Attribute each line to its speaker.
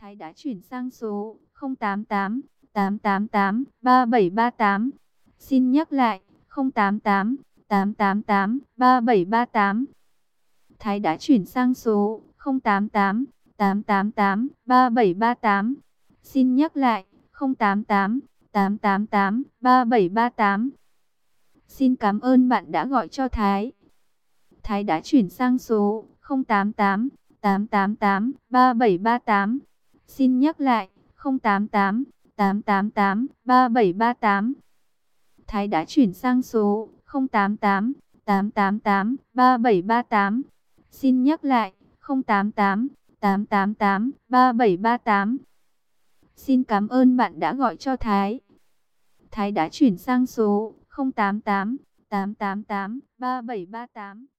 Speaker 1: Thái đã chuyển sang số 088 888 3738. Xin nhắc lại, 088 888 3738. Thái đã chuyển sang số 088 888 3738. Xin nhắc lại, 088 888 3738. Xin cảm ơn bạn đã gọi cho Thái. Thái đã chuyển sang số 088 888 3738. Xin nhắc lại, 088 888 3738. Thái đã chuyển sang số 088 888 3738. Xin nhắc lại, 088 888 3738. Xin cảm ơn bạn đã gọi cho Thái. Thái đã chuyển sang số 088 888 3738.